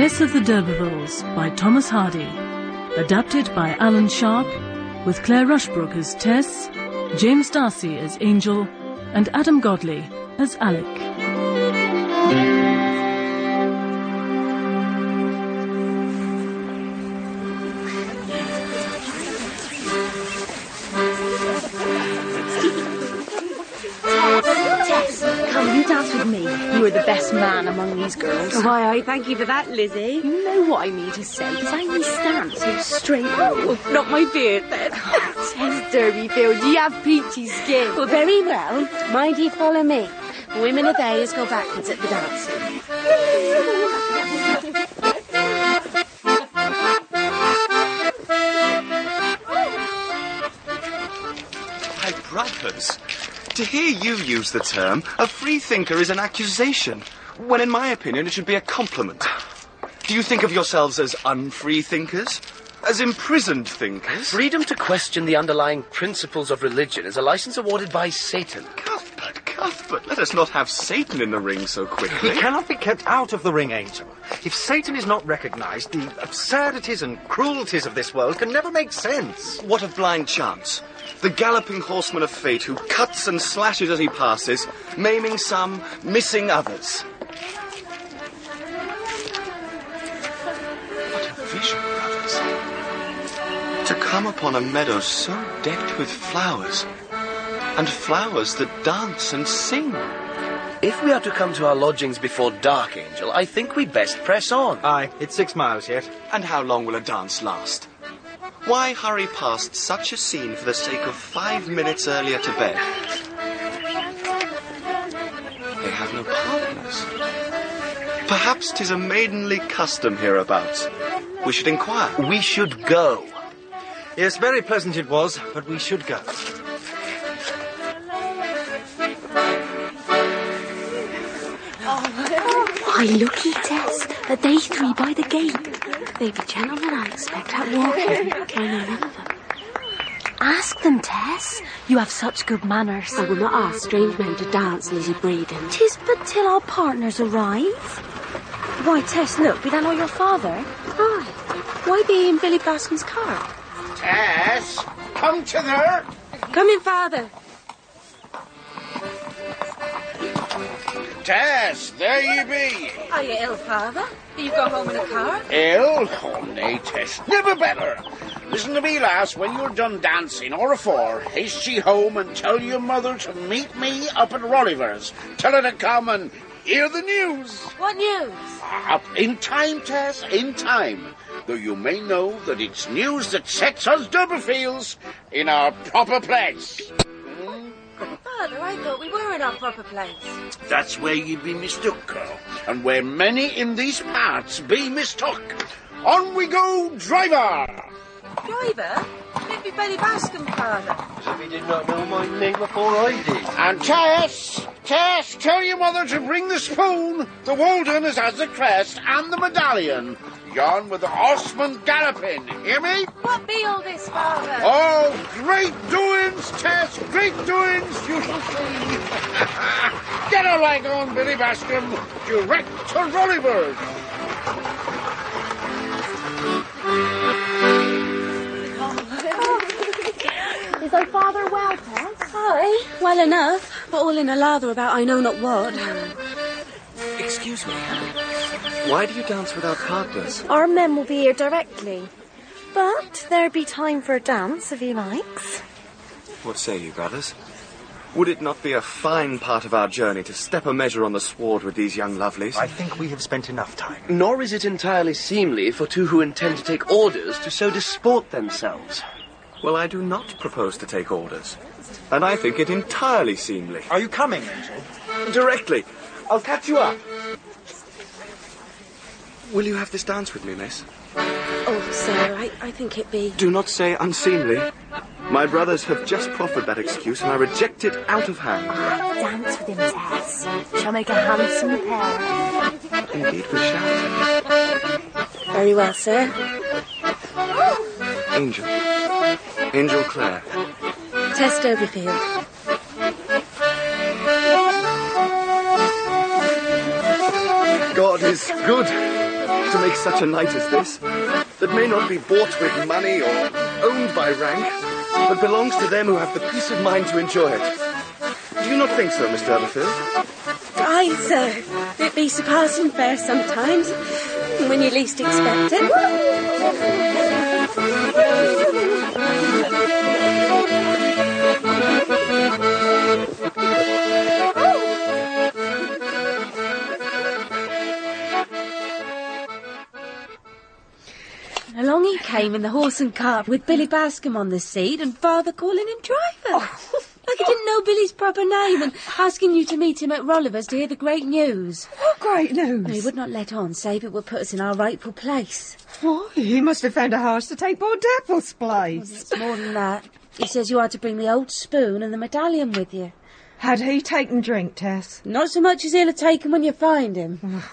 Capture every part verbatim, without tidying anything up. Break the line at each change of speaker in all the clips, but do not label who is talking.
Tess of the D'Urbervilles by Thomas Hardy. Adapted by Alan Sharp, with Claire Rushbrook as Tess, James Darcy as Angel, and Adam Godley as Alec.
Come, you dance with me. You are the best man among these girls.
Oh, aye, aye, thank you for that, Lizzie.
You know what I mean to say, because I need stance here straight
Oh, not my beard, then.
Tess Durbeyfield, you have peachy skin.
Well, very well. Mind you follow me. Women of days go backwards at the dancing.
My brothers, to hear you use the term, a freethinker is an accusation, when in my opinion it should be a compliment. Do you think of yourselves as unfree thinkers? As imprisoned thinkers?
Freedom to question the underlying principles of religion is a license awarded by Satan.
Cuthbert, Cuthbert, let us not have Satan in the ring so quickly.
He cannot be kept out of the ring, Angel. If Satan is not recognised, the absurdities and cruelties of this world can never make sense.
What of blind chance? The galloping horseman of fate who cuts and slashes as he passes, maiming some, missing others. What a vision, brothers. To come upon a meadow so decked with flowers, and flowers that dance and sing.
If we are to come to our lodgings before dark, Angel, I think we'd best press on.
Aye, it's six miles yet.
And how long will a dance last? Why hurry past such a scene for the sake of five minutes earlier to bed? They have no partners. Perhaps 'tis a maidenly custom hereabouts. We should inquire.
We should go.
Yes, very pleasant it was, but we should go.
Why, looky, Tess, are they three by the gate? They be gentlemen, I expect, at walking. I know none of them.
Ask them, Tess. You have such good manners.
I will not ask strange men to dance, Lizzie Breeden.
'Tis but till our partners arrive. Why, Tess, look, be that not your father?
Aye. Why be he in Billy Bascom's car?
Tess, come to there.
Come in, father.
Tess, there you be.
Are you ill, father? Do you go home in a car?
Ill? Oh, nay, Tess, never better. Listen to me, lass, when you're done dancing or afore, haste ye home and tell your mother to meet me up at Rolliver's. Tell her to come and hear the news.
What news?
Up in time, Tess, in time. Though you may know that it's news that sets us D'Urbervilles in our proper place.
Father, I thought we were in our proper place.
That's where ye be mistook, girl, and where many in these parts be mistook. On we go, driver!
Driver? It be Billy Bascom, father.
As if he did not know my name before I did.
And Tess, Tess, tell your mother to bring the spoon. The Walden as has the crest and the medallion. Yon with the horseman galloping. Hear me?
What be all this, father?
Oh, great doings, Tess, great doings, you shall see. Get a leg on, Billy Bascom, direct to Rolliver's.
Is thy father well, Tess?
Aye, well enough, but all in a lather about I know not what.
Excuse me. Why do you dance without partners?
Our men will be here directly. But there be time for a dance, if he likes.
What say you, brothers? Would it not be a fine part of our journey to step a measure on the sward with these young lovelies?
I think we have spent enough time.
Nor is it entirely seemly for two who intend to take orders to so disport themselves.
Well, I do not propose to take orders. And I think it entirely seemly.
Are you coming, Angel?
Directly. I'll catch you up. Will you have this dance with me, miss?
Oh, sir, I, I think it be...
Do not say unseemly. My brothers have just proffered that excuse, and I reject it out of hand.
Dance with him, Tess. Shall make a handsome pair.
Indeed, we shall.
Very well, sir.
Angel. Angel Clare.
Tess Durbeyfield.
God is good. to make such a night as this, that may not be bought with money or owned by rank, but belongs to them who have the peace of mind to enjoy it. Do you not think so, Miss D'Urberville?
Aye, sir. It be surpassing fair sometimes, when you least expect it. Along he came in the horse and cart with Billy Bascom on the seat and father calling him driver. Oh. Like he didn't know Billy's proper name and asking you to meet him at Rolliver's to hear the great news.
What great news?
And he would not let on, save it would put us in our rightful place.
Why, he must have found a horse to take poor Dapple's place.
Well, it's more than that. He says you are to bring the old spoon and the medallion with you.
Had he taken drink, Tess?
Not so much as he'll have taken when you find him.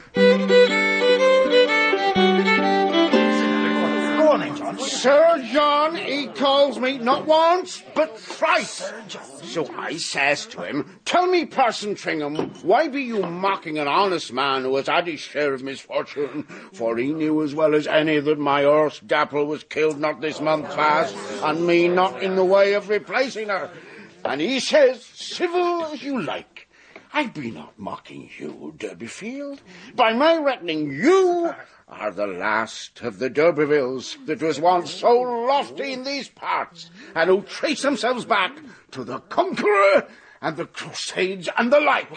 Sir John, he calls me not once, but thrice. So I says to him, tell me, Parson Tringham, why be you mocking an honest man who has had his share of misfortune? For he knew as well as any that my horse Dapple was killed not this month past, and me not in the way of replacing her. And he says, civil as you like, I be not mocking you, Durbeyfield. By my reckoning, you are the last of the D'Urbervilles that was once so lofty in these parts, and who trace themselves back to the Conqueror and the Crusades and the like.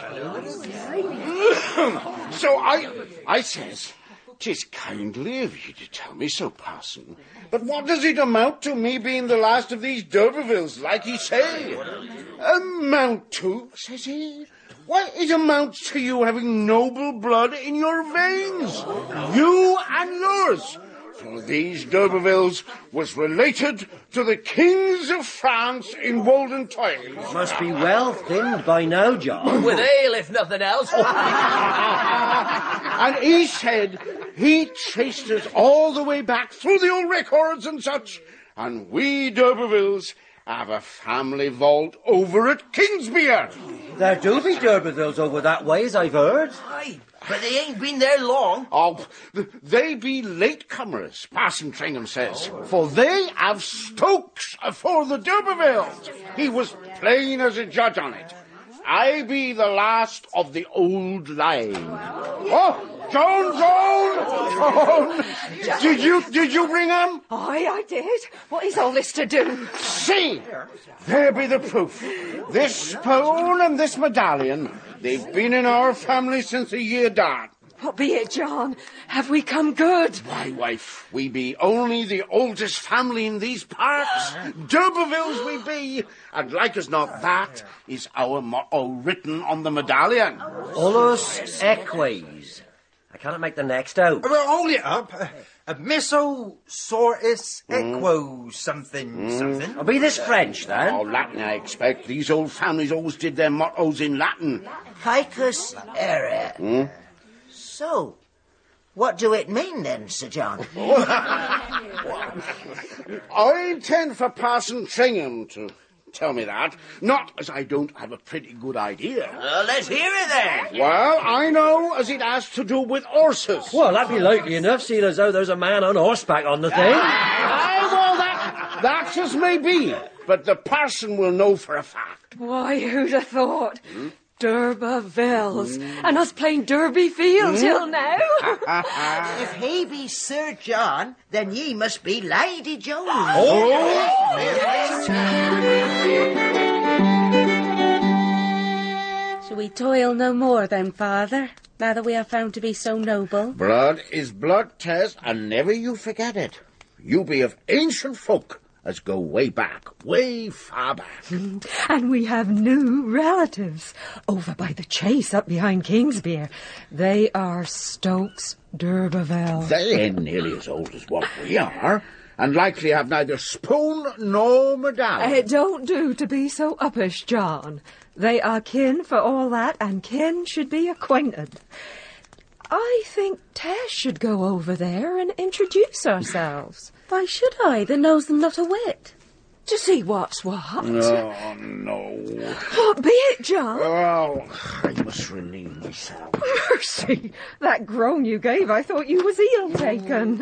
So I, I says, 'tis kindly of you to tell me so, Parson, but what does it amount to, me being the last of these D'Urbervilles, like he say? Amount to, says he? Why, it amounts to you having noble blood in your veins. You and yours. For these D'Urbervilles was related to the kings of France in olden times.
Must be well thinned by now, John.
With ale, if nothing else.
And he said he traced us all the way back through the old records and such, and we D'Urbervilles have a family vault over at Kingsbere.
There do be D'Urbervilles over that way, as I've heard.
Aye, but they ain't been there long.
Oh, they be latecomers, Parson Tringham says, for they have Stokes afore the D'Urbervilles. He was plain as a judge on it. I be the last of the old line. Oh, Joan, Joan, Joan, did you did you bring him?
Aye, I did. What is all this to do?
See, there be the proof. This spoon and this medallion, they've been in our family since the year dawn.
What be it, John? Have we come good?
Why, wife, we be only the oldest family in these parts. D'Urbervilles we be, and like as not that is our motto written on the medallion.
Olus eques. I cannot make the next out.
Well, hold it up. Uh, uh, Misso sortis equo something mm. something.
I'll be this French, then.
Oh, Latin, I expect. These old families always did their mottos in Latin.
Ficus ere.
Mm.
So, what do it mean then, Sir John?
I intend for Parson Tringham to tell me that, not as I don't have a pretty good idea.
Uh, let's hear it then.
Well, I know as it has to do with horses.
Well, that'd be likely enough, seeing as though there's a man on horseback on the thing.
Aye, well, that, that's as may be, but the parson will know for a fact.
Why, who'd have thought? Hmm? D'Urbervilles,
Mm.
and us playing Derbyfield
Mm.
till now.
If he be Sir John, then ye must be Lady Joan.
Oh!
Shall we toil no more then, father, now that we are found to be so noble?
Blood is blood, Tess, and never you forget it. You be of ancient folk as go way back, way far back.
And we have new relatives over by the chase up behind Kingsbere. They are Stokes d'Urberville.
They ain't nearly as old as what we are, and likely have neither spoon nor medallion.
It don't do to be so uppish, John. They are kin for all that, and kin should be acquainted. I think Tess should go over there and introduce ourselves.
Why should I, that knows them not a whit?
to see what's what.
Oh, no.
What be it, John?
Oh, I must relieve myself.
Mercy, that groan you gave, I thought you was eel taken.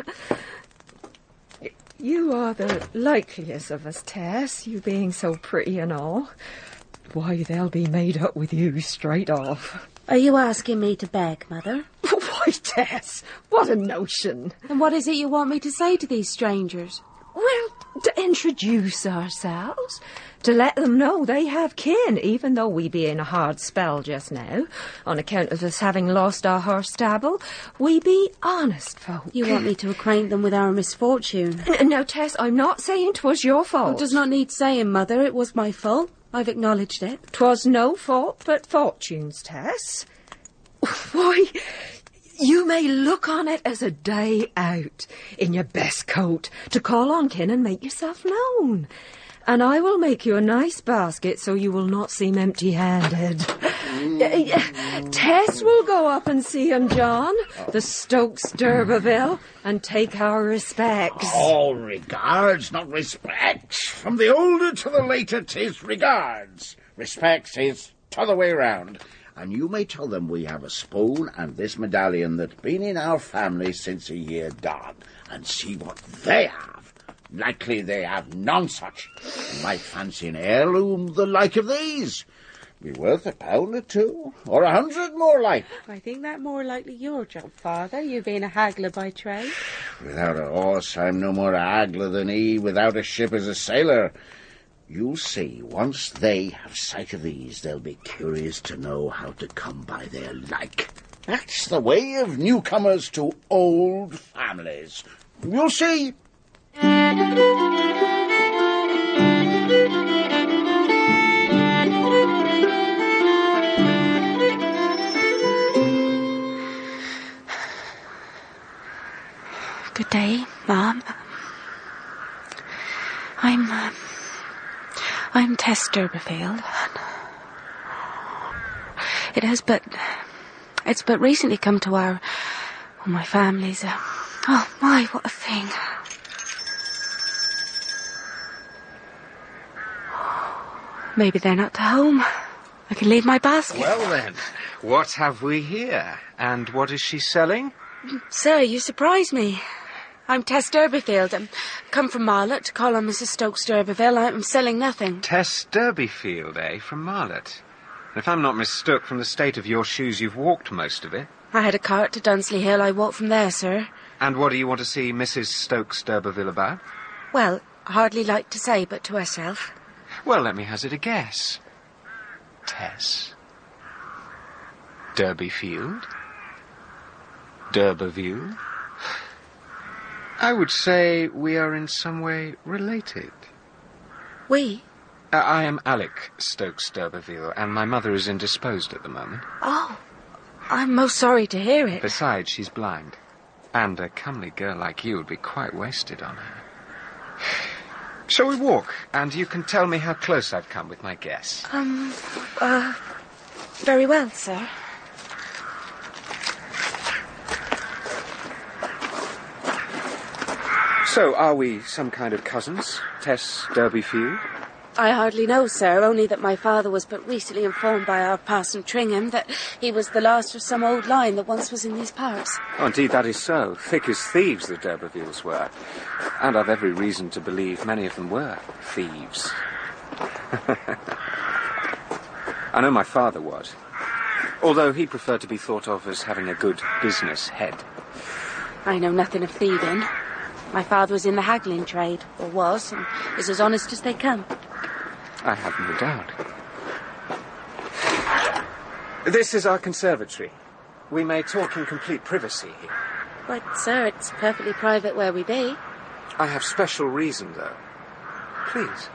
You are the likeliest of us, Tess, you being so pretty and all. Why, they'll be made up with you straight off.
Are you asking me to beg, Mother?
Why, Tess, what a notion.
And what is it you want me to say to these strangers?
Well, to introduce ourselves, to let them know they have kin, even though we be in a hard spell just now, on account of us having lost our horse stable. We be honest folk.
You want me to acquaint them with our misfortune?
N- now, Tess, I'm not saying 'twas your fault.
It does not need saying, Mother. It was my fault. I've acknowledged it.
'Twas no fault but fortune's, Tess. Why, you may look on it as a day out, in your best coat, to call on kin and make yourself known. And I will make you a nice basket so you will not seem empty-handed. Mm. Tess will go up and see him, John, the Stokes d'Urberville, and take our respects.
All regards, not respects. From the older to the later, 'tis regards. Respects is t'other way round. And you may tell them we have a spoon and this medallion that's been in our family since a year gone, and see what they have. Likely they have none such. You might fancy an heirloom the like of these. Be worth a pound or two, or a hundred more like.
I think that more likely your job, Father, you being a haggler by trade.
Without a horse, I'm no more a haggler than he without a ship as a sailor. You'll see, once they have sight of these, they'll be curious to know how to come by their like. That's the way of newcomers to old families. You'll see.
Good day, Mom. I'm, uh, I'm Tess d'Urberville. It has but, it's but recently come to our, well, my family's, uh, oh my, what a thing. Maybe they're not to home. I can leave my basket.
Well then, what have we here? And what is she selling?
Sir, you surprise me. I'm Tess d'Urberville. I'm come from Marlott to call on Missus Stokes d'Urberville. I'm selling nothing.
Tess Derbyfield, eh, from Marlott? If I'm not mistook, from the state of your shoes, you've walked most of it.
I had a cart to Dunsley Hill. I walked from there, sir.
And what do you want to see Missus Stokes d'Urberville about?
Well, hardly like to say, but to herself.
Well, let me hazard a guess. Tess Derbyfield? D'Urberville? I would say we are in some way related.
We?
Uh, I am Alec Stokes d'Urberville, and my mother is indisposed at the moment.
Oh, I'm most sorry to hear it.
Besides, she's blind, and a comely girl like you would be quite wasted on her. Shall we walk, and you can tell me how close I've come with my guess?
Um, uh, very well, sir.
So, are we some kind of cousins, Tess Derbyfield?
I hardly know, sir, only that my father was but recently informed by our Parson Tringham that he was the last of some old line that once was in these parts.
Oh, indeed, that is so. Thick as thieves the D'Urbervilles were. And I've every reason to believe many of them were thieves. I know my father was, although he preferred to be thought of as having a good business head.
I know nothing of thieving. My father was in the haggling trade, or was, and is as honest as they come.
I have no doubt. This is our conservatory. We may talk in complete privacy here.
But, sir, it's perfectly private where we be.
I have special reason, though. Please.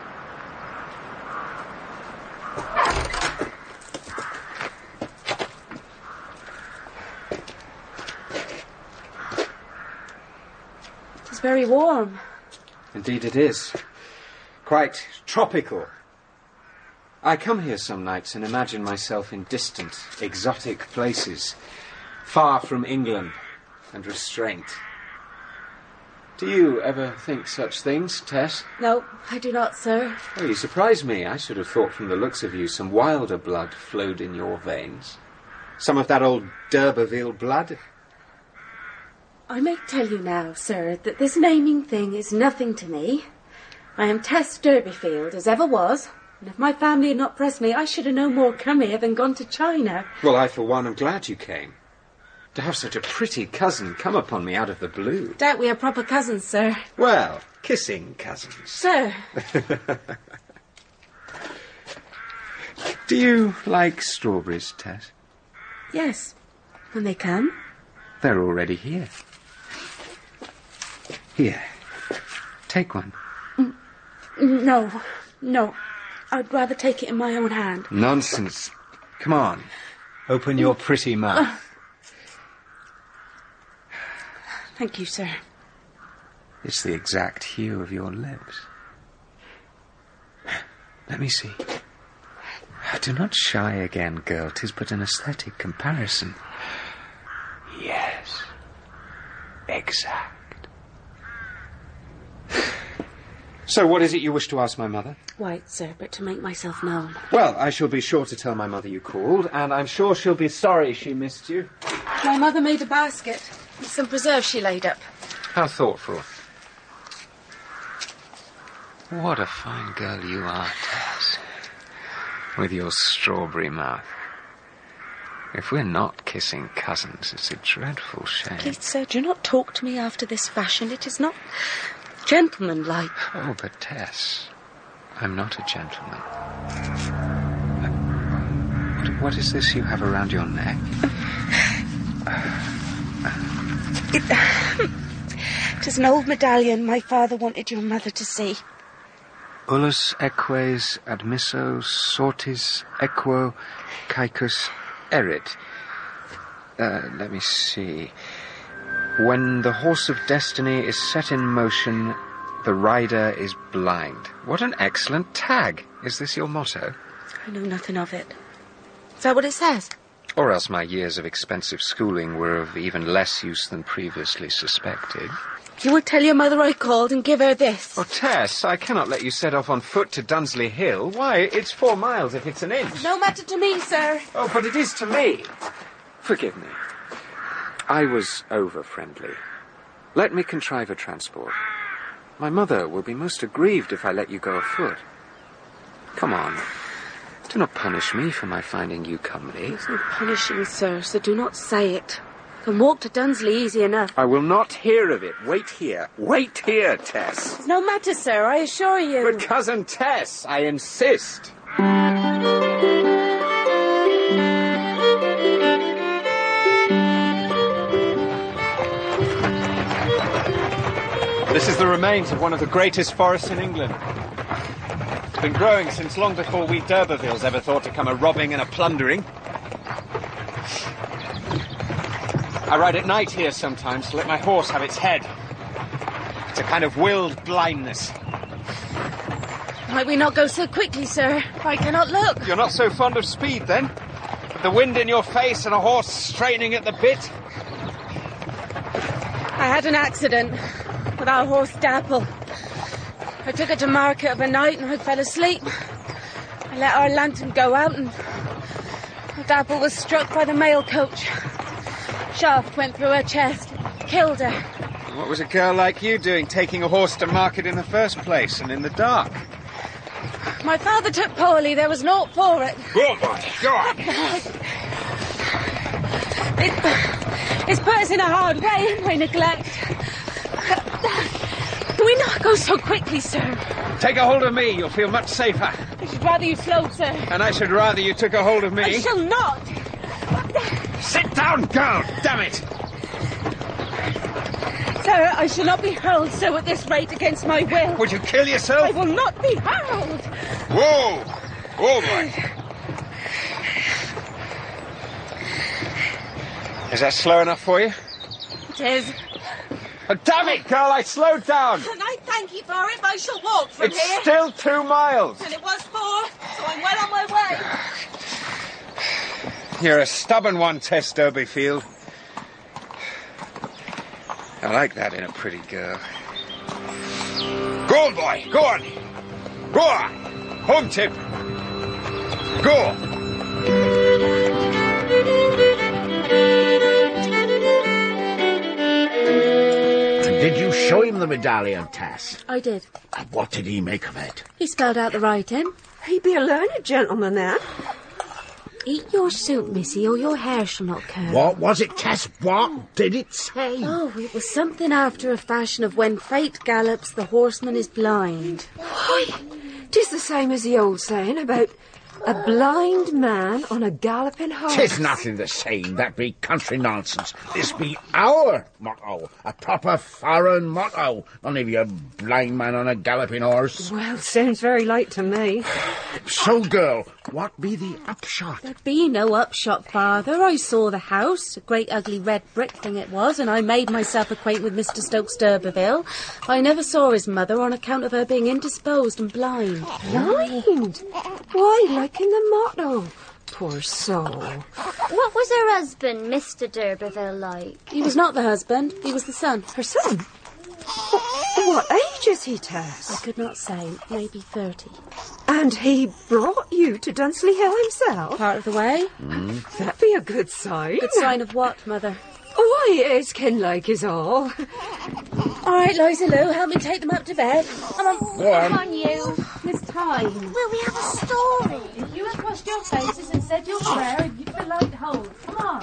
It's very warm.
Indeed it is. Quite tropical. I come here some nights and imagine myself in distant, exotic places, far from England and restraint. Do you ever think such things, Tess?
No, I do not, sir.
Oh, you surprise me. I should have thought from the looks of you some wilder blood flowed in your veins. Some of that old d'Urberville blood.
I may tell you now, sir, that this naming thing is nothing to me. I am Tess Durbeyfield, as ever was, and if my family had not pressed me, I should have no more come here than gone to China.
Well, I, for one, am glad you came. To have such a pretty cousin come upon me out of the blue.
Doubt we are proper cousins, sir.
Well, kissing cousins.
Sir.
Do you like strawberries, Tess?
Yes, when they come.
They're already here. Here, take one.
Mm, no, no. I'd rather take it in my own hand.
Nonsense. Come on. Open your pretty mouth. Uh.
Thank you, sir.
It's the exact hue of your lips. Let me see. Do not shy again, girl. 'Tis but an aesthetic comparison. Yes. Exact. So, what is it you wish to ask my mother?
Quite, sir, but to make myself known.
Well, I shall be sure to tell my mother you called, and I'm sure she'll be sorry she missed you.
My mother made a basket. Some preserves she laid up.
How thoughtful. What a fine girl you are, Tess. With your strawberry mouth. If we're not kissing cousins, it's a dreadful shame.
Please, sir, do not talk to me after this fashion. It is not gentlemanlike.
Oh, but Tess, I'm not a gentleman. What, what is this you have around your neck?
It, it is an old medallion my father wanted your mother to see.
Ullus eques admisso sortis equo caecus erit. Uh, let me see. When the horse of destiny is set in motion, the rider is blind. What an excellent tag. Is this your motto?
I know nothing of it. Is that what it says?
Or else my years of expensive schooling were of even less use than previously suspected.
You would tell your mother I called and give her this.
Oh, Tess, I cannot let you set off on foot to Dunsley Hill. Why, it's four miles if it's an inch.
No matter to me, sir.
Oh, but it is to me. Forgive me. I was over-friendly. Let me contrive a transport. My mother will be most aggrieved if I let you go afoot. Come on. Do not punish me for my finding you comely.
There's no punishing, sir, so do not say it. I can walk to Dunsley easy enough.
I will not hear of it. Wait here. Wait here, Tess.
It's no matter, sir, I assure you.
But, Cousin Tess, I insist. This is the remains of one of the greatest forests in England. It's been growing since long before we d'Urbervilles ever thought to come a robbing and a plundering. I ride at night here sometimes to let my horse have its head. It's a kind of willed blindness.
Might we not go so quickly, sir? I cannot look.
You're not so fond of speed, then? The wind in your face and a horse straining at the bit?
I had an accident with our horse Dapple. I took her to market of a night and I fell asleep. I let our lantern go out and Dapple was struck by the mail coach. Shaft went through her chest, killed her.
What was a girl like you doing, taking a horse to market in the first place and in the dark?
My father took poorly. There was naught for it.
Go on, go on.
It, it's put us in a hard way, my neglect. Do we not go so quickly, sir?
Take a hold of me. You'll feel much safer.
I should rather you slowed, sir.
And I should rather you took a hold of me.
I shall not.
Sit down, girl. Damn it.
Sir, I shall not be hurled so at this rate against my will.
Would you kill yourself?
I will not be hurled.
Whoa. Whoa, boy. Is that slow enough for you?
It is.
Oh, damn it, girl, I slowed down.
And I thank you for it, but I shall walk from
it's
here.
It's still two miles.
And it was four, so I'm well on my way.
You're a stubborn one, Tess Durbeyfield. I like that in a pretty girl.
Go on, boy. Go on. Go on. Home tip. Go. And did you show him the medallion, Tess?
I did.
And what did he make of it?
He spelled out the writing.
He be a learned gentleman, then.
Eat your soup, missy, or your hair shall not curl.
What was it, Tess? What did it say?
Oh, it was something after a fashion of when fate gallops, the horseman is blind.
Why, 'tis the same as the old saying about a blind man on a galloping horse.
'Tis nothing the same. That be country nonsense. This be our motto. A proper foreign motto. None of your blind man on a galloping horse.
Well, sounds very like to me.
So, girl, what be the upshot?
There be no upshot, father. I saw the house, a great ugly red brick thing it was, and I made myself acquaint with Mister Stokes d'Urberville. I never saw his mother on account of her being indisposed and blind.
Blind? Why, like in the motto. Poor soul.
What was her husband, Mister d'Urberville, like?
He was not the husband, he was the son.
Her son? What age is he, Tess?
I could not say, maybe thirty.
And he brought you to Dunsley Hill himself?
Part of the way.
Mm.
That be a good sign.
Good sign of what, Mother?
Why, it's kinlike is all.
All right, Liza Lou, help me take them up to bed. Come on.
Go on.
Come on, you.
It's time.
Will we have a story?
If you had washed your faces and said your prayer, you'd be light hold. Come on.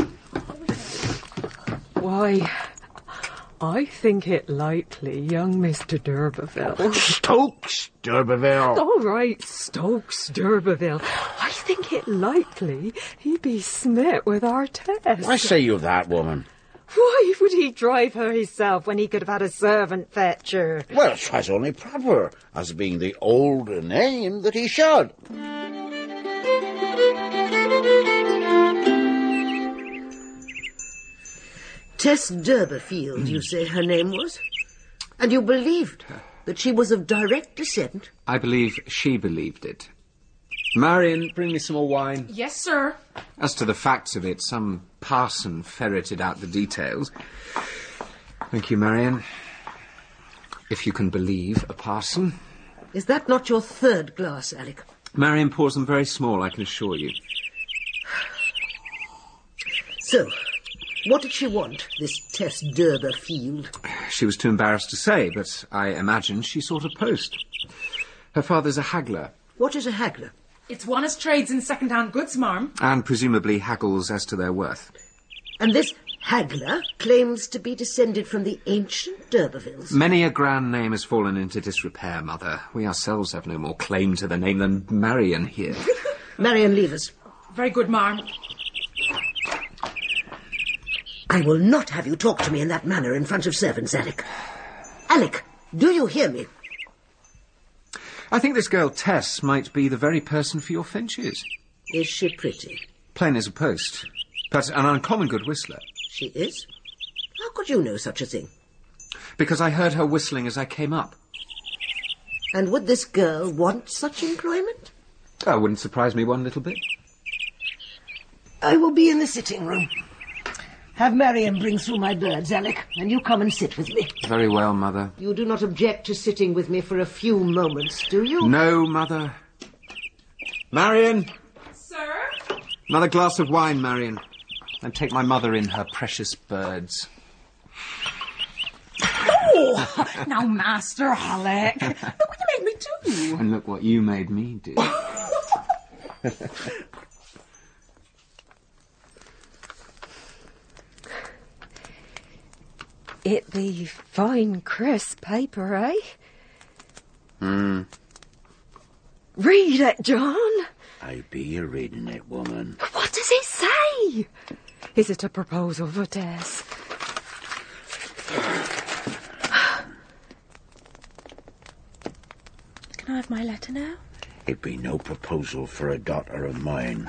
Why, I think it likely young Mister d'Urberville.
Stokes d'Urberville.
All right, Stokes d'Urberville. I think it likely he be smit with our Tess.
Why say you that, woman?
Why would he drive her himself when he could have had a servant fetch her?
Well, 'twas only proper, as being the old name, that he should.
Tess d'Urberville, you say her name was? And you believed her, that she was of direct descent?
I believe she believed it. Marion, bring me some more wine.
Yes, sir.
As to the facts of it, some parson ferreted out the details. Thank you, Marion. If you can believe a parson.
Is that not your third glass, Alec?
Marion pours them very small, I can assure you.
So, what did she want, this Tess d'Urberville?
She was too embarrassed to say, but I imagine she sought a post. Her father's a haggler.
What is a haggler?
It's one as trades in second-hand goods, marm.
And presumably haggles as to their worth.
And this haggler claims to be descended from the ancient d'Urbervilles.
Many a grand name has fallen into disrepair, Mother. We ourselves have no more claim to the name than Marion here.
Marion Levers.
Very good, marm.
I will not have you talk to me in that manner in front of servants, Alec. Alec, do you hear me?
I think this girl Tess might be the very person for your Finches.
Is she pretty?
Plain as a post, but an uncommon good whistler.
She is? How could you know such a thing?
Because I heard her whistling as I came up.
And would this girl want such employment?
Oh, wouldn't surprise me one little bit.
I will be in the sitting room. Have Marion bring through my birds, Alec, and you come and sit with me.
Very well, Mother.
You do not object to sitting with me for a few moments, do you?
No, Mother. Marion!
Sir?
Another glass of wine, Marion. And take my mother in her precious birds.
Oh! Now, Master Alec, look what you made me do.
And look what you made me do.
It be fine crisp paper, eh?
Hmm.
Read it, John.
I be a reading it, woman.
What does it say? Is it a proposal for Tess?
Can I have my letter now?
It be no proposal for a daughter of mine.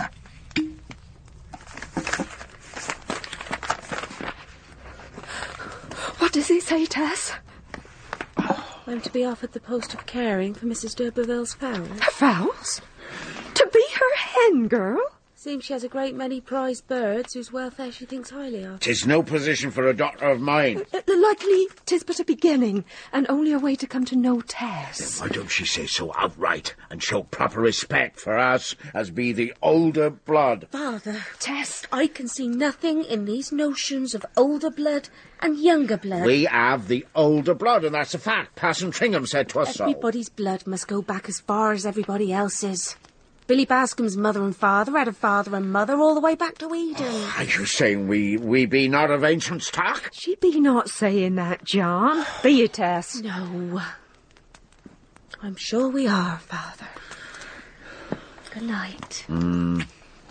What does it say, Tess?
I'm to be offered the post of caring for Missus d'Urberville's fowls.
Her fowls? To be her hen girl?
Seems she has a great many prized birds whose welfare she thinks highly of.
'Tis no position for a daughter of mine.
Uh, likely 'tis but a beginning, and only a way to come to know Tess.
Then why don't she say so outright, and show proper respect for us, as be the older blood?
Father, Tess, I can see nothing in these notions of older blood and younger blood.
We have the older blood, and that's a fact. Parson Tringham said to us so.
Everybody's blood must go back as far as everybody else's. Billy Bascom's mother and father had a father and mother all the way back to Eden.
Oh, are you saying we, we be not of ancient stock?
She be not saying that, John. Be you, Tess?
No. I'm sure we are, Father. Good night.
Mm.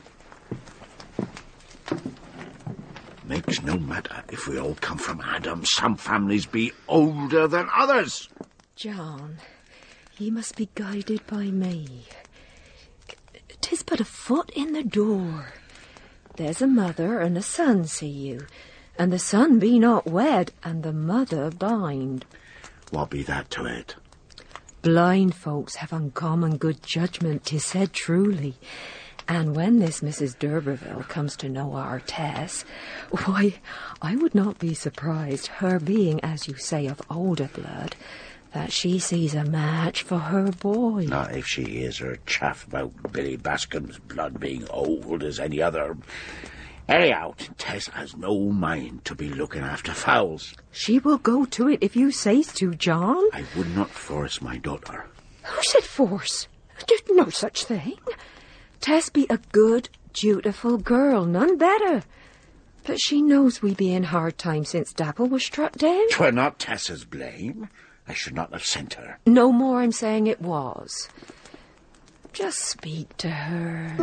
Makes no matter if we all come from Adam. Some families be older than others.
John, ye must be guided by me. 'Tis but a foot in the door. There's a mother and a son, see you, and the son be not wed, and the mother blind.
What be that to it?
Blind folks have uncommon good judgment, 'tis said truly. And when this Missus d'Urberville comes to know our Tess, why, I would not be surprised, her being, as you say, of older blood, that she sees a match for her boy.
Not if she hears her chaff about Billy Bascom's blood being old as any other. Anyhow, Tess has no mind to be looking after fowls.
She will go to it if you says to, John.
I would not force my daughter.
Who said force? There's no such thing. Tess be a good, dutiful girl, none better. But she knows we be in hard times since Dapple was struck down.
'Twere not Tess's blame. I should not have sent her.
No more I'm saying it was. Just speak to her.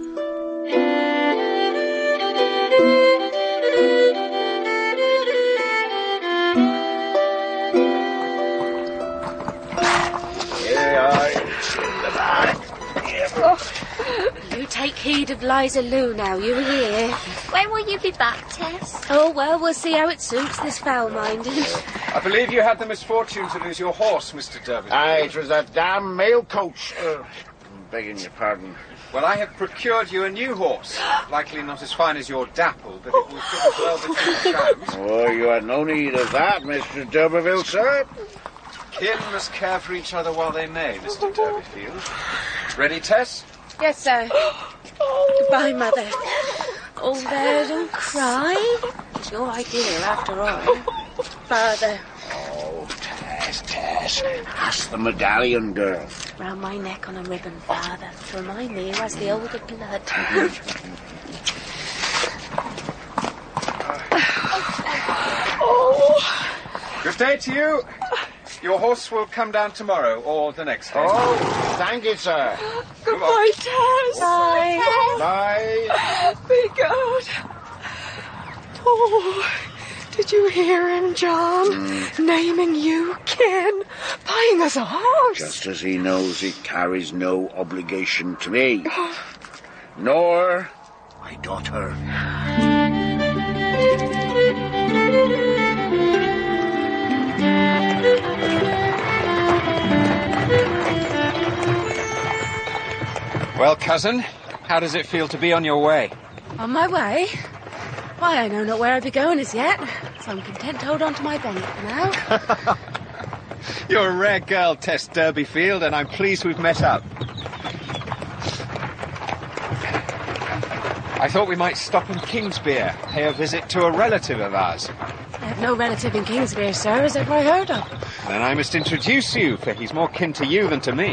Here I in the bag.
Oh. You take heed of Liza Lou now, you hear?
When will you be back, Tess?
Oh, well, we'll see how it suits this foul-minded.
I believe you had the misfortune to lose your horse, Mister D'Urberville.
Aye, it was that damn mail coach. Uh, begging your pardon.
Well, I have procured you a new horse. Likely not as fine as your Dapple, but it will fit as well between the trams.
Oh, you had no need of that, Mister D'Urberville, sir.
Kin must care for each other while they may, Mister D'Urberville. Ready, Tess?
Yes, sir.
Goodbye, Mother. Oh, there, don't cry. It's your idea, after all. Father.
Oh, Tess, Tess. Ask the medallion girl.
Round my neck on a ribbon, Father, to remind me who has the older blood.
Oh. Good day to you. Your horse will come down tomorrow or the next day.
Oh, thank you, sir.
Goodbye, Tess.
Bye.
Bye.
Be good. Oh, did you hear him, John? Mm. Naming you kin, buying us a horse.
Just as he knows he carries no obligation to me, nor my daughter.
Well, cousin, how does it feel to be on your way?
On my way? Why, I know not where I be going as yet, so I'm content to hold on to my bonnet for now.
You're a rare girl, Tess D'Urberville, and I'm pleased we've met up. I thought we might stop in Kingsbere, pay a visit to a relative of ours.
I have no relative in Kingsbere, sir, as ever I heard of.
Then I must introduce you, for he's more kin to you than to me.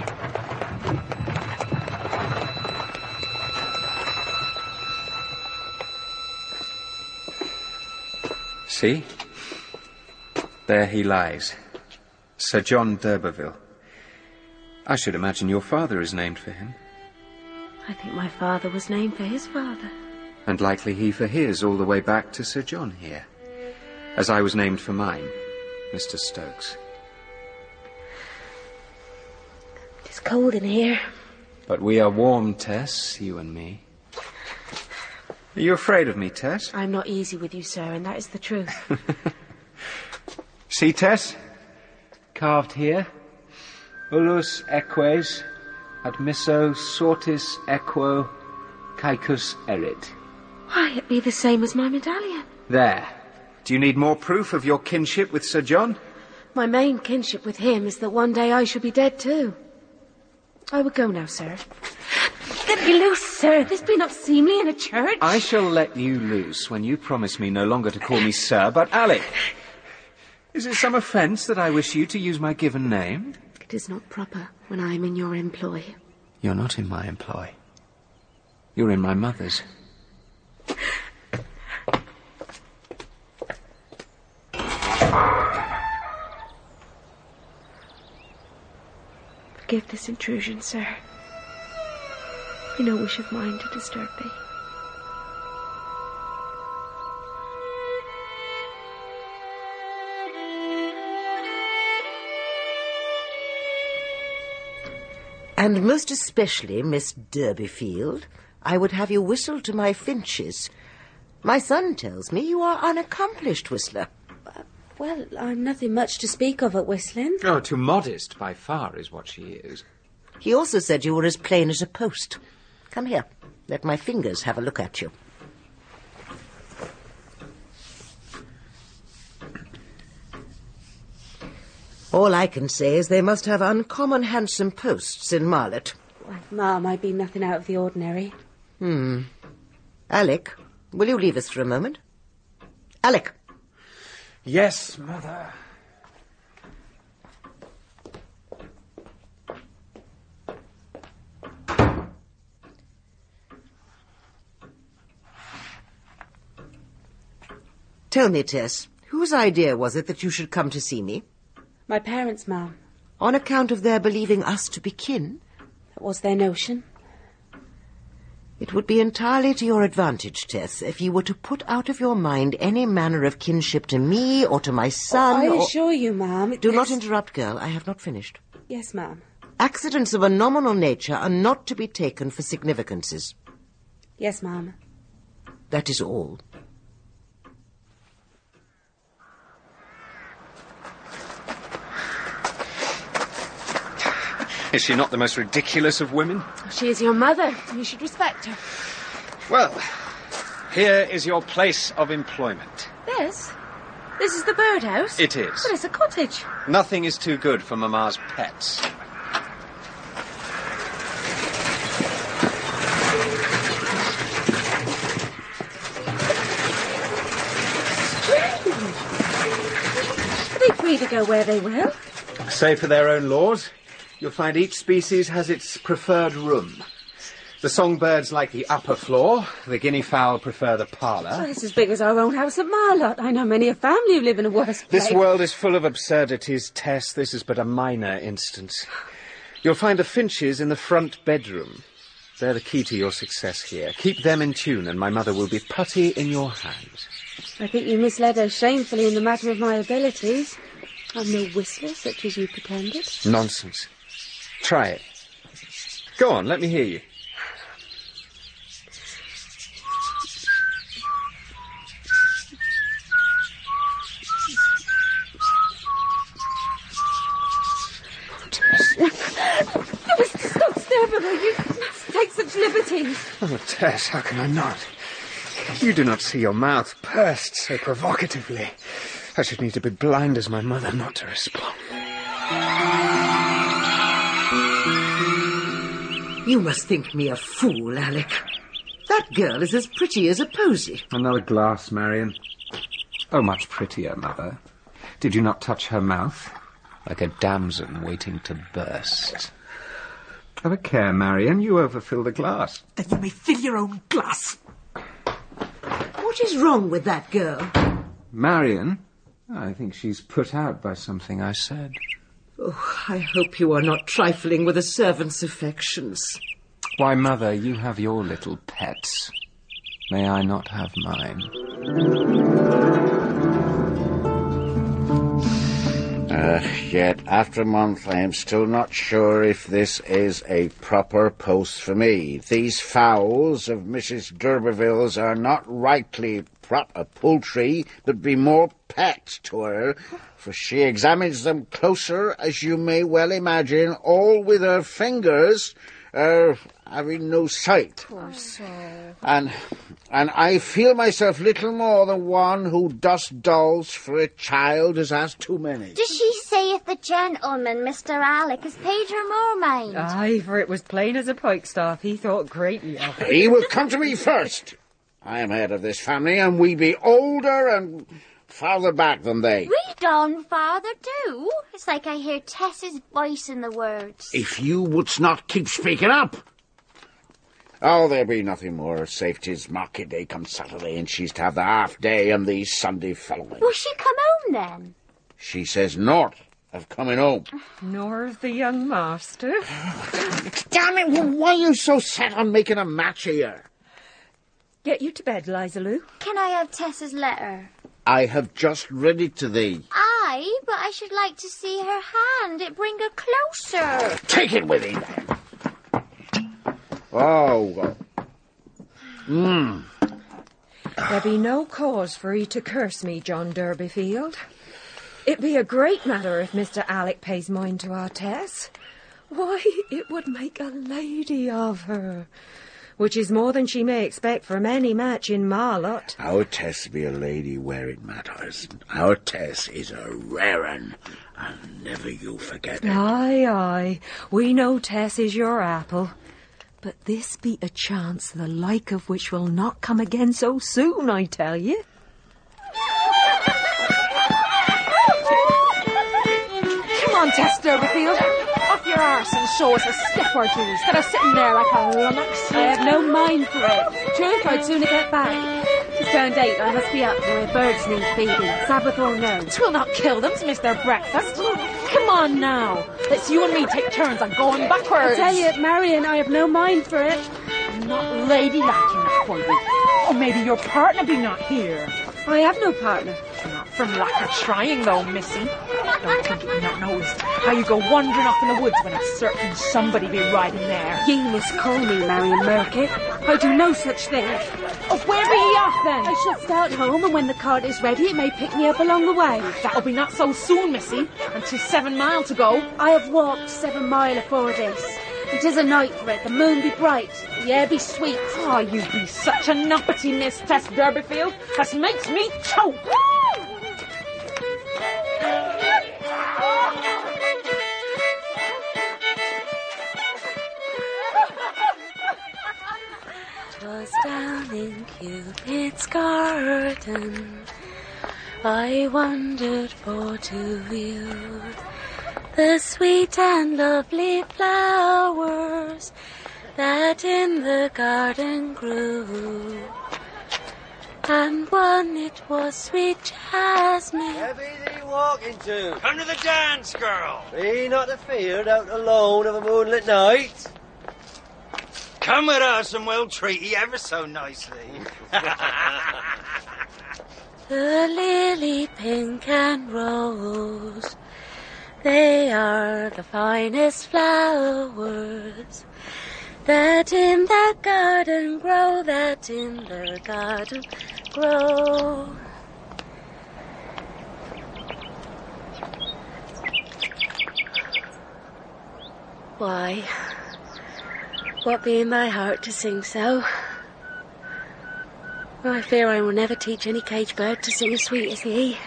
See? There he lies. Sir John d'Urberville. I should imagine your father is named for him.
I think my father was named for his father.
And likely he for his, all the way back to Sir John here. As I was named for mine, Mister Stokes.
It's cold in here.
But we are warm, Tess, you and me. Are you afraid of me, Tess?
I'm not easy with you, sir, and that is the truth.
See, Tess? Carved here. Ullus eques ad misso sortis equo caecus erit.
Why, it'd be the same as my medallion.
There. Do you need more proof of your kinship with Sir John?
My main kinship with him is that one day I shall be dead too. I would go now, sir. Let me loose, sir. This be not seemly in a church.
I shall let you loose when you promise me no longer to call me sir, but Alec. Is it some offence that I wish you to use my given name?
It is not proper when I am in your employ.
You're not in my employ. You're in my mother's.
Forgive this intrusion, sir. Be no wish of mine to disturb thee.
And most especially, Miss Durbeyfield, I would have you whistle to my finches. My son tells me you are an accomplished whistler.
Uh, well, I'm nothing much to speak of at whistling.
Oh, too modest by far is what she is.
He also said you were as plain as a post. Come here. Let my fingers have a look at you. All I can say is they must have uncommon handsome posts in Marlett.
Well, Ma'am, I be nothing out of the ordinary.
Hmm. Alec, will you leave us for a moment? Alec.
Yes, Mother.
Tell me, Tess, whose idea was it that you should come to see me?
My parents, Ma'am.
On account of their believing us to be kin?
That was their notion.
It would be entirely to your advantage, Tess, if you were to put out of your mind any manner of kinship to me or to my son.
Oh, I
or...
assure you, Ma'am.
Do not interrupt, girl. I have not finished.
Yes, Ma'am.
Accidents of a nominal nature are not to be taken for significances.
Yes, Ma'am.
That is all.
Is she not the most ridiculous of women?
She is your mother. You should respect her.
Well, here is your place of employment.
This? This is the birdhouse?
It is.
But it's a cottage.
Nothing is too good for Mamma's pets.
Are they free to go where they will?
Save for their own laws, you'll find each species has its preferred room. The songbirds like the upper floor, the guinea fowl prefer the parlour.
Well, it's as big as our own house at Marlott. I know many a family who live in a worse place.
This world is full of absurdities, Tess. This is but a minor instance. You'll find the finches in the front bedroom. They're the key to your success here. Keep them in tune, and my mother will be putty in your hands.
I think you misled her shamefully in the matter of my abilities. I'm no whistler, such as you pretended.
Nonsense. Try it. Go on, let me hear you.
Mister Stokes D'Urberville, you must take such liberties.
Oh, Tess, how can I not? You do not see your mouth pursed so provocatively. I should need to be blind as my mother not to respond.
You must think me a fool, Alec. That girl is as pretty as a posy.
Another glass, Marion. Oh, much prettier, Mother. Did you not touch her mouth? Like a damson waiting to burst. Have a care, Marion. You overfill the glass.
Then you may fill your own glass. What is wrong with that girl?
Marion? I think she's put out by something I said.
Oh, I hope you are not trifling with a servant's affections.
Why, Mother, you have your little pets. May I not have mine?
Uh, yet, after a month, I am still not sure if this is a proper post for me. These fowls of Missus D'Urberville's are not rightly proper poultry, but be more pet to her, for she examines them closer, as you may well imagine, all with her fingers. Er, having no sight.
Poor soul.
And and I feel myself little more than one who dust dolls for a child as has too many.
Does she say if the gentleman, Mister Alec, has paid her more mind?
Aye, for it was plain as a pikestaff. He thought greatly of it.
He will come to me first. I am head of this family, and we be older and farther back than they.
We done farther too. It's like I hear Tess's voice in the words.
If you wouldst not keep speaking up. Oh, there be nothing more. Save 'tis market day come Saturday, and she's to have the half day and the Sunday following.
Will she come home then?
She says naught of coming home.
Nor the young master.
Damn it, why are you so set on making a match of her?
Get you to bed, Liza Lou.
Can I have Tess's letter?
I have just read it to thee.
Aye, but I should like to see her hand. It bring her closer.
Take it with thee, then. Oh. Mmm.
There be no cause for 'ee to curse me, John Durbeyfield. It be a great matter if Mister Alec pays mind to our Tess. Why, it would make a lady of her, which is more than she may expect from any match in Marlott.
Our Tess be a lady where it matters. Our Tess is a rare un, and never you forget it.
Aye, aye. We know Tess is your apple. But this be a chance the like of which will not come again so soon, I tell you.
Come on, Tess Durbeyfield. Off your arse and show us a step or two instead of sitting there like a lummox.
I have no mind for it. Truth, I'd sooner get back. It's turned eight. I must be up where birds need feeding, Sabbath or no.
Twill not kill them to miss their breakfast. Come on now. Let's you and me take turns on going backwards.
I tell you, Marion, I have no mind for it.
Not ladylike enough for you. Or maybe your partner be not here.
I have no partner.
Not from lack of trying, though, missy. Don't think you not noticed how you go wandering off in the woods when it's certain somebody be riding there.
Ye must call me Marion Murky. I do no such thing.
Oh, where be ye off, then?
I shall start home, and when the cart is ready, it may pick me up along the way.
That'll be not so soon, missy, and 'tis seven mile to go.
I have walked seven mile afore this. It is a night for it. The moon be bright, the air be sweet.
Oh, you be such a nuppety, Miss Tess Durbeyfield, as makes me choke.
Was down in Cupid's garden, I wandered for to view the sweet and lovely flowers that in the garden grew. And one it was sweet jasmine.
Where be thee walking to?
Come to the dance, girl.
Be not afeard out alone of a moonlit night.
Come with us and we'll treat ye ever so nicely.
The lily, pink and rose, they are the finest flowers that in that garden grow, that in the garden grow. Why, what be in my heart to sing so? I fear I will never teach any cage bird to sing as sweet as he.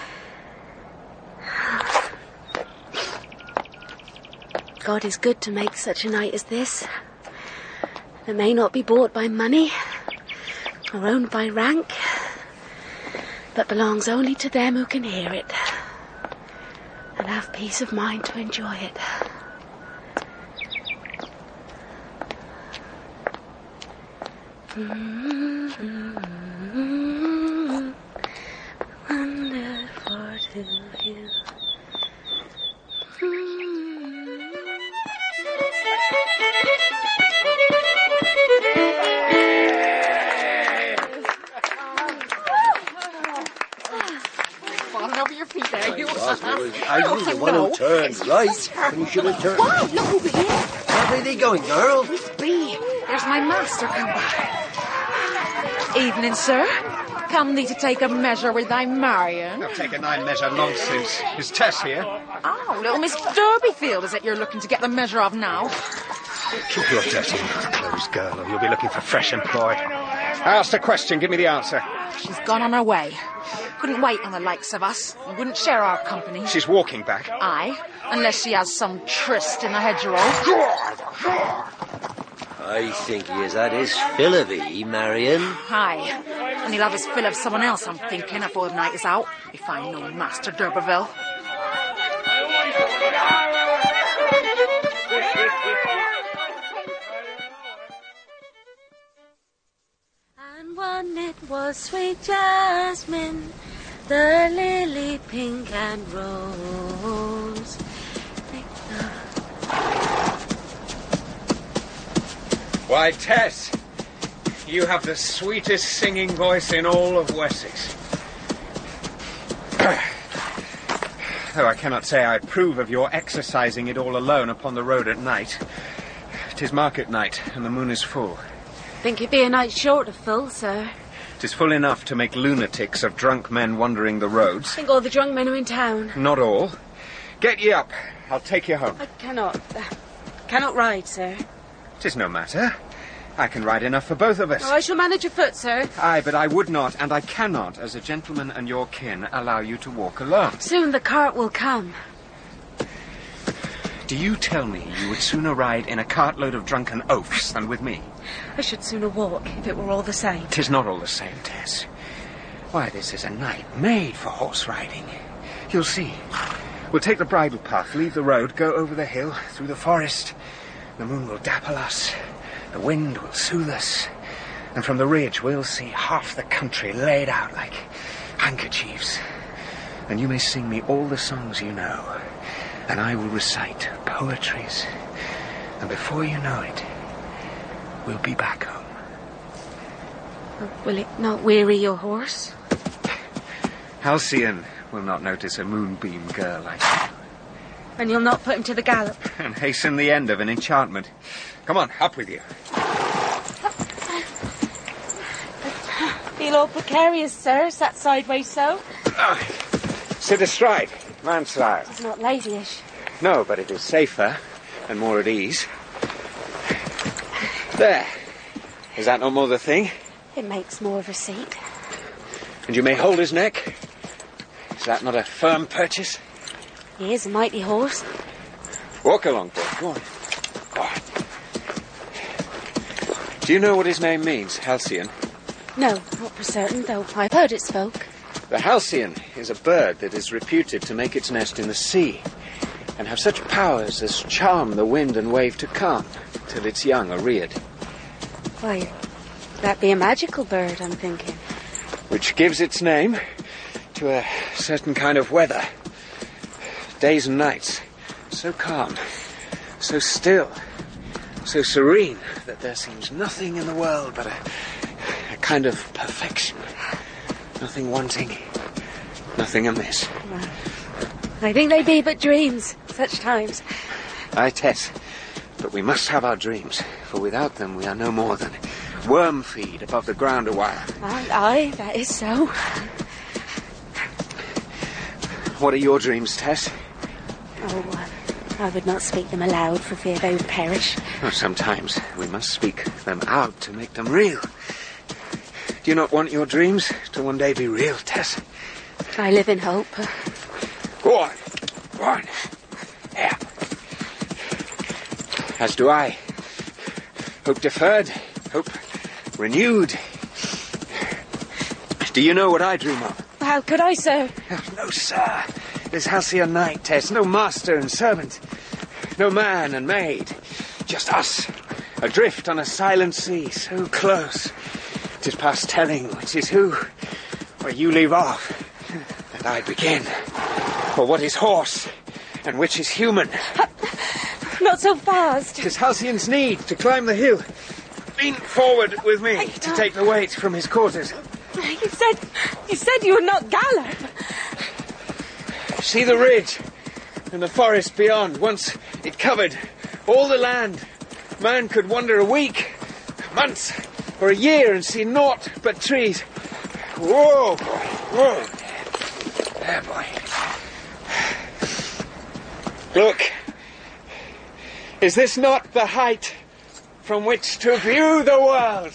God is good to make such a night as this. It may not be bought by money or owned by rank, but belongs only to them who can hear it and have peace of mind to enjoy it. Mm-hmm. Wonderful to you.
Falling over your feet there, you.
I knew the one who turned right, and you should have turned.
Wow, look over here.
Where be thee going, girl?
Be. There's my master come by. Evening, sir. Come thee to take a measure with thy Marion.
I've taken nine measure long since. Is Tess here?
Oh, little Miss Durbeyfield is it you're looking to get the measure of now?
Keep your dirty clothes, girl, or you'll be looking for fresh employ. I asked a question. Give me the answer.
She's gone on her way. Couldn't wait on the likes of us. And wouldn't share our company.
She's walking back.
Aye, unless she has some tryst in the hedgerow.
I think he has had his fill of ye, Marion.
Aye, and he'll have his fill of someone else, I'm thinking, afore the night is out. If I know Master d'Urberville.
And one it was sweet jasmine, the lily pink and rose.
Why, Tess, you have the sweetest singing voice in all of Wessex. Though I cannot say I approve of your exercising it all alone upon the road at night. 'Tis market night, and the moon is full.
Think it be a night short of full, sir.
'Tis full enough to make lunatics of drunk men wandering the roads.
Think all the drunk men are in town.
Not all. Get ye up. I'll take you home.
I cannot... Uh, cannot ride, sir.
'Tis no matter. I can ride enough for both of us.
Oh, I shall manage afoot, sir.
Aye, but I would not, and I cannot, as a gentleman and your kin, allow you to walk alone.
Soon the cart will come.
Do you tell me you would sooner ride in a cartload of drunken oafs than with me?
I should sooner walk, if it were all the same.
'Tis not all the same, Tess. Why, this is a night made for horse riding. You'll see. We'll take the bridle path, leave the road, go over the hill, through the forest. The moon will dapple us. The wind will soothe us. And from the ridge we'll see half the country laid out like handkerchiefs. And you may sing me all the songs you know. And I will recite poetries. And before you know it, we'll be back home.
Will it not weary your horse?
Halcyon will not notice a moonbeam girl like you.
And you'll not put him to the gallop?
And hasten the end of an enchantment. Come on, up with you.
Feel all precarious, sir, sat sideways so.
Oh, sit astride, man style.
It's not lazyish.
No, but it is safer and more at ease. There. Is that not more the thing?
It makes more of a seat.
And you may hold his neck. Is that not a firm purchase?
He is a mighty horse.
Walk along, boy. Go on. Go on. Do you know what his name means, Halcyon?
No, not for certain, though I've heard it spoke.
The halcyon is a bird that is reputed to make its nest in the sea and have such powers as charm the wind and wave to calm till its young are reared.
Why, that be a magical bird, I'm thinking.
Which gives its name to a certain kind of weather. Days and nights, so calm, so still, so serene that there seems nothing in the world but a, a kind of perfection. Nothing wanting, nothing amiss.
Well, I think they be but dreams, such times.
Aye, Tess, but we must have our dreams, for without them we are no more than worm feed above the ground a while.
Aye, aye, that is so.
What are your dreams, Tess?
Oh, uh, I would not speak them aloud for fear they would perish.
Oh, sometimes we must speak them out to make them real. Do you not want your dreams to one day be real, Tess?
I live in hope.
Go on. Go on. Yeah. As do I. Hope deferred. Hope renewed. Do you know what I dream of?
How could I, sir?
Oh, no, sir. This halcyon night, Tess. No master and servant. No man and maid. Just us. Adrift on a silent sea, so close. 'Tis past telling which is who. Where you leave off, and I begin. Or what is horse, and which is human.
Not so fast.
'Tis Halcyon's need to climb the hill. Lean forward with me to take the weight from his quarters.
You said... You said you would not gallop.
See the ridge and the forest beyond. Once it covered all the land. Man could wander a week, months, or a year and see naught but trees. Whoa, boy, whoa. There, boy. Look. Is this not the height from which to view the world.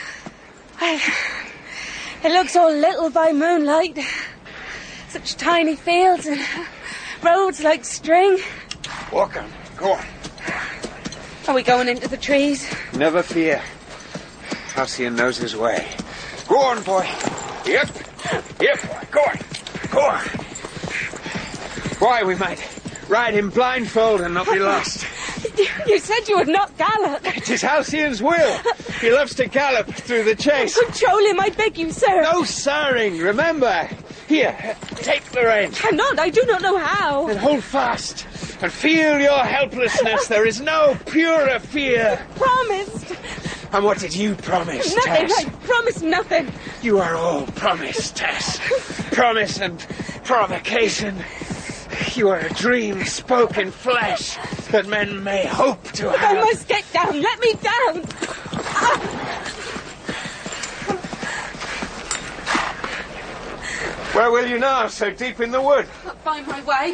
It looks all little by moonlight. Such tiny fields and roads like string.
Walk on, go on.
Are we going into the trees?
Never fear. Halcyon knows his way. Go on, boy. Yep. Yep, boy. Go on. Go on. Why, we might ride him blindfold and not be lost.
You said you would not gallop.
It is Halcyon's will. He loves to gallop through the chase.
Control him, I beg you, sir.
No sirring, remember. Here, take the reins.
Cannot, I do not know how.
Then hold fast and feel your helplessness. There is no purer fear.
Promised.
And what did you promise,
Nothing,
Tess?
I promised nothing.
You are all promise, Tess. Promise and provocation. You are a dream spoken flesh that men may hope to
Look,
have.
I must get down. Let me down. Ah.
Where will you now, so deep in the wood?
I'll find my way.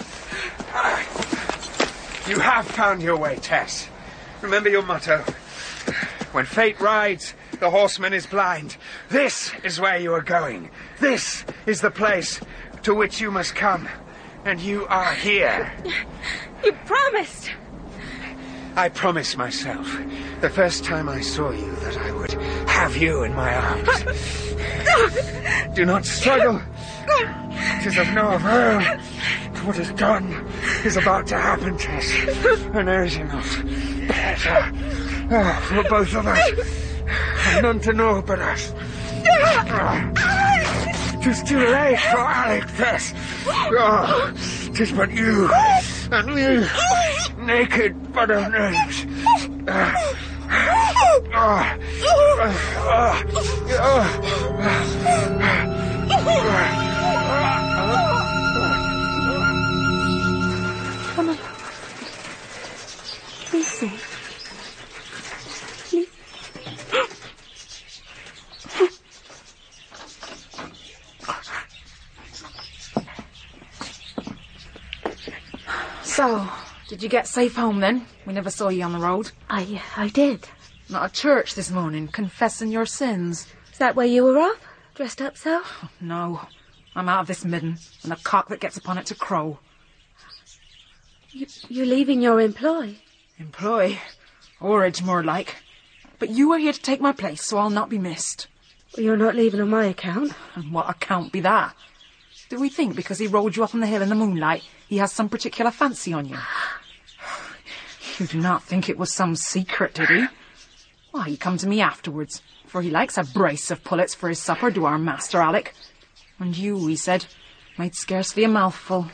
You have found your way, Tess. Remember your motto. When fate rides, the horseman is blind. This is where you are going. This is the place to which you must come. And you are here.
You promised.
I promised myself, the first time I saw you, that I would have you in my arms. Do not struggle. It is of no avail. What is done is about to happen, Tess. And there is enough pleasure oh, for both of us. And none to know but us. Tis too late for Alec, Tess. Oh, tis but you and me, naked but of names. Uh, oh, uh, uh,
Come on. Please say. Please.
So, did you get safe home then? We never saw you on the road.
I, I did.
Not at church this morning, confessing your sins.
Is that where you were off? Dressed up so?
Oh, no. I'm out of this midden, and the cock that gets upon it to crow.
You, you're leaving your employ?
Employ? Orage, more like. But you are here to take my place, so I'll not be missed.
Well, you're not leaving on my account.
And what account be that? Do we think because he rode you up on the hill in the moonlight, he has some particular fancy on you? You do not think it was some secret, did he? Why, he come to me afterwards, for he likes a brace of pullets for his supper, do our master Alec. And you, he said, made scarcely a mouthful.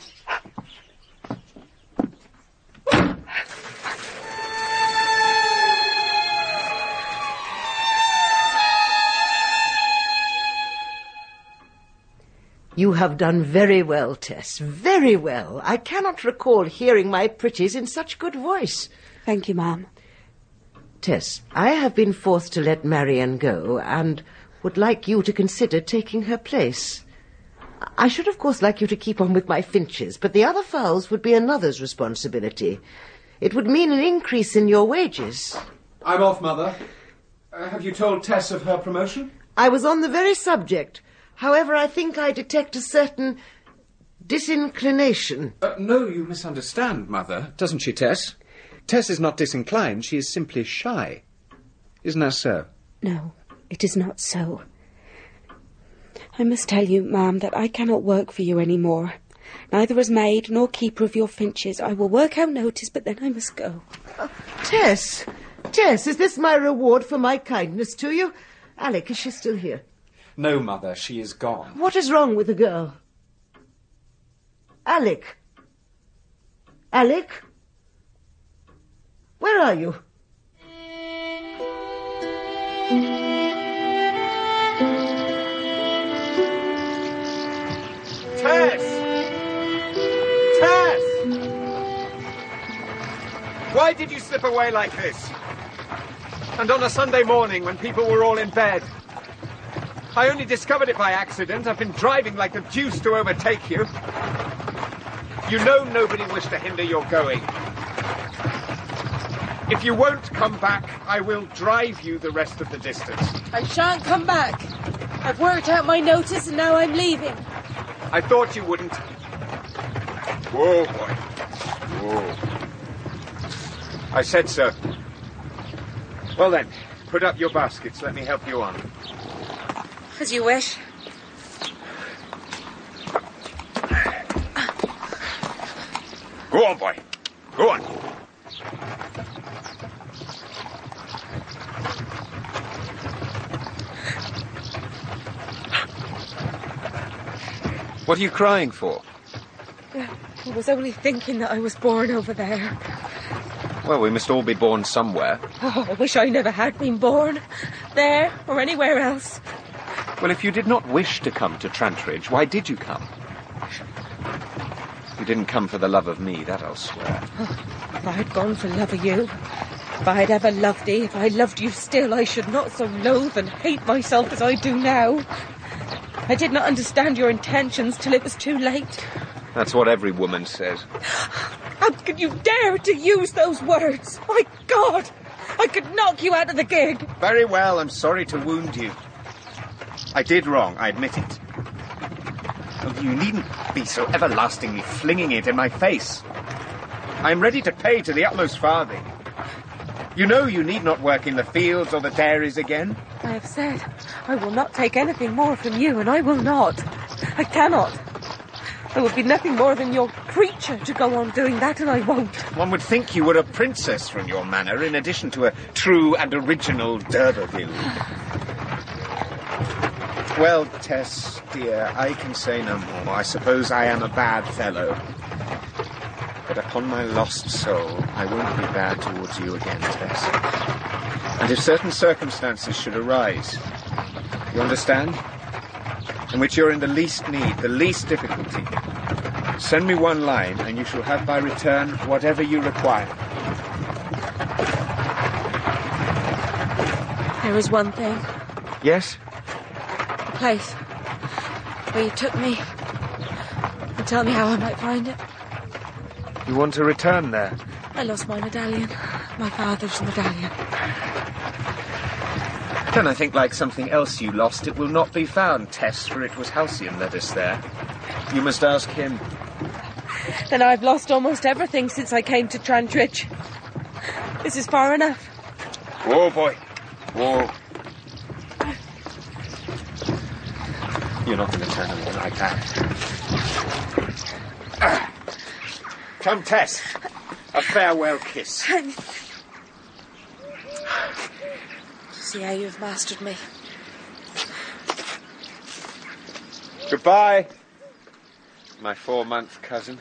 You have done very well, Tess, very well. I cannot recall hearing my pretties in such good voice.
Thank you, ma'am.
Tess, I have been forced to let Marian go, and would like you to consider taking her place. I should, of course, like you to keep on with my finches, but the other fowls would be another's responsibility. It would mean an increase in your wages.
I'm off, Mother. Uh, have you told Tess of her promotion?
I was on the very subject. However, I think I detect a certain disinclination.
Uh, no, you misunderstand, Mother. Doesn't she, Tess? Tess is not disinclined. She is simply shy. Isn't that so?
No, it is not so. I must tell you, ma'am, that I cannot work for you any more. Neither as maid nor keeper of your finches. I will work out notice, but then I must go.
Uh, Tess, Tess, is this my reward for my kindness to you? Alec, is she still here?
No, Mother, she is gone.
What is wrong with the girl? Alec? Alec? Where are you?
Tess! Tess! Why did you slip away like this? And on a Sunday morning when people were all in bed? I only discovered it by accident. I've been driving like the deuce to overtake you. You know nobody wished to hinder your going. If you won't come back, I will drive you the rest of the distance.
I shan't come back. I've worked out my notice and now I'm leaving.
I thought you wouldn't. Whoa, boy. Whoa. I said so. Well then, put up your baskets. Let me help you on.
As you wish.
Go on, boy. Go on. What are you crying for?
I was only thinking that I was born over there.
Well, we must all be born somewhere.
Oh, I wish I never had been born. There, or anywhere else.
Well, if you did not wish to come to Trantridge, why did you come? You didn't come for the love of me, that I'll swear.
Oh, if I had gone for love of you, if I had ever loved thee, if I loved you still, I should not so loathe and hate myself as I do now. I did not understand your intentions till it was too late.
That's what every woman says.
How could you dare to use those words? My God! I could knock you out of the gig.
Very well, I'm sorry to wound you. I did wrong, I admit it. Oh, you needn't be so everlastingly flinging it in my face. I am ready to pay to the utmost farthing. You know you need not work in the fields or the dairies again.
I have said I will not take anything more from you, and I will not. I cannot. I will be nothing more than your creature to go on doing that, and I won't.
One would think you were a princess from your manner, in addition to a true and original d'Urberville. Well, Tess, dear, I can say no more. I suppose I am a bad fellow. But upon my lost soul, I won't be bad towards you again, Tess. And if certain circumstances should arise, you understand? In which you're in the least need, the least difficulty, send me one line, and you shall have by return whatever you require.
There is one thing.
Yes?
The place where you took me. And tell me how I might find it.
You want to return there?
I lost my medallion. My father's medallion.
Then I think, like something else you lost, it will not be found, Tess, for it was Halcyon led us there. You must ask him.
Then I've lost almost everything since I came to Trantridge. This is far enough.
Whoa, boy. Whoa. You're not going to turn away like that. Ah. Come, Tess. A farewell kiss.
See how you've mastered me.
Goodbye, my four-month cousin.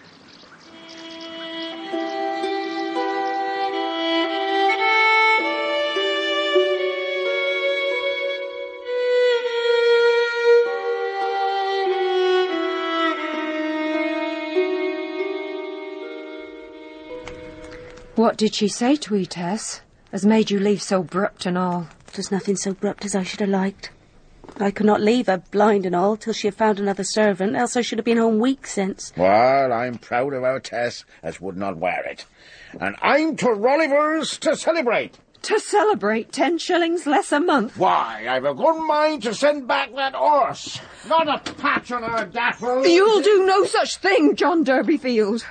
What did she say to you, Tess, as made you leave so abrupt and all?
There's nothing so abrupt as I should have liked. I could not leave her, blind and all, till she had found another servant, else I should have been home weeks since.
Well, I'm proud of our Tess, as would not wear it. And I'm to Rolliver's to celebrate.
To celebrate ten shillings less a month?
Why, I've a good mind to send back that horse. Not a patch on her dapple.
You'll do no such thing, John Derbyfield.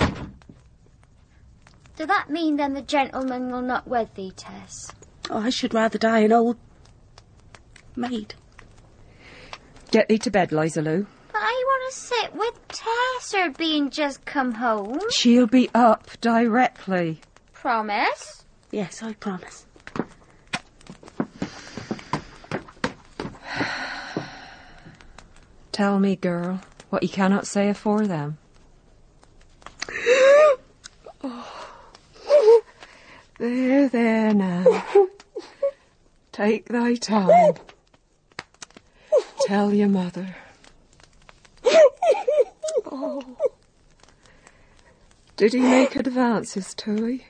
Does that mean then the gentleman will not wed thee, Tess?
Oh, I should rather die an old maid.
Get thee to bed, Liza Lou.
But I want to sit with Tess, her being just come home.
She'll be up directly.
Promise?
Yes, I promise.
Tell me, girl, what you cannot say afore them. There, there now. Take thy time. Tell your mother. Oh. Did he make advances to you?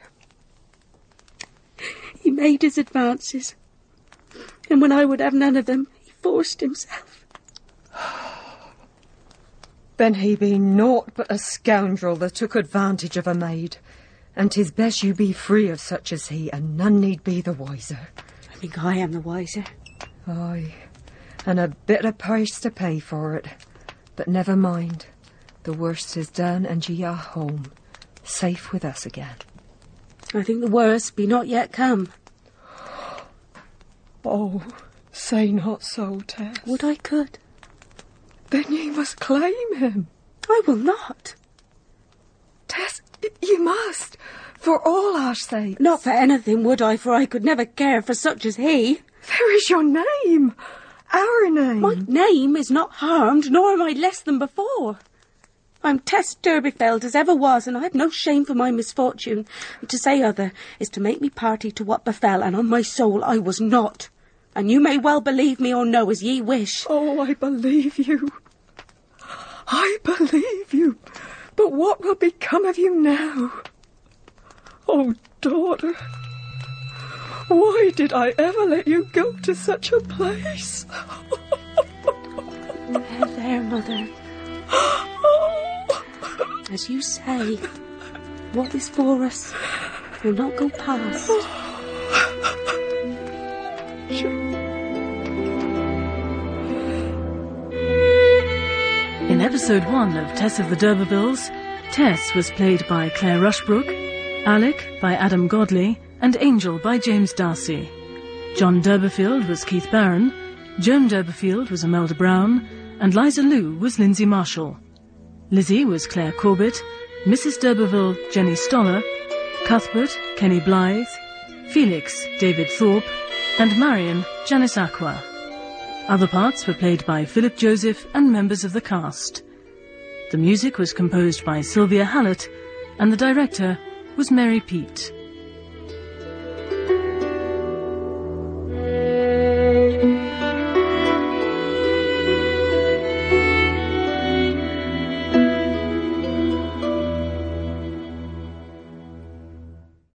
He made his advances. And when I would have none of them, he forced himself.
Then he be naught but a scoundrel that took advantage of a maid And 'tis best you be free of such as he, and none need be the wiser.
I think I am the wiser.
Aye, and a bit of price to pay for it. But never mind. The worst is done, and ye are home, safe with us again.
I think the worst be not yet come.
Oh, say not so, Tess.
Would I could.
Then ye must claim him.
I will not.
Tess, you must, for all our sake.
Not for anything would I, for I could never care for such as he.
There is your name, our name.
My name is not harmed, nor am I less than before. I'm Tess Durbeyfield as ever was, and I have no shame for my misfortune. And to say other is to make me party to what befell, and on my soul I was not. And you may well believe me or no as ye wish.
Oh, I believe you. I believe you. But what will become of you now? Oh, daughter, why did I ever let you go to such a place?
There, there, Mother. As you say, what is for us will not go past.
In episode one of Tess of the D'Urbervilles, Tess was played by Claire Rushbrook, Alec by Adam Godley, and Angel by James Darcy. John D'Urberfield was Keith Barron, Joan D'Urberfield was Imelda Brown, and Liza Lou was Lindsay Marshall. Lizzie was Claire Corbett, Missus D'Urberville Jenny Stoller, Cuthbert Kenny Blythe, Felix David Thorpe, and Marion Janice Aqua. Other parts were played by Philip Joseph and members of the cast. The music was composed by Sylvia Hallett, and the director was Mary Peet.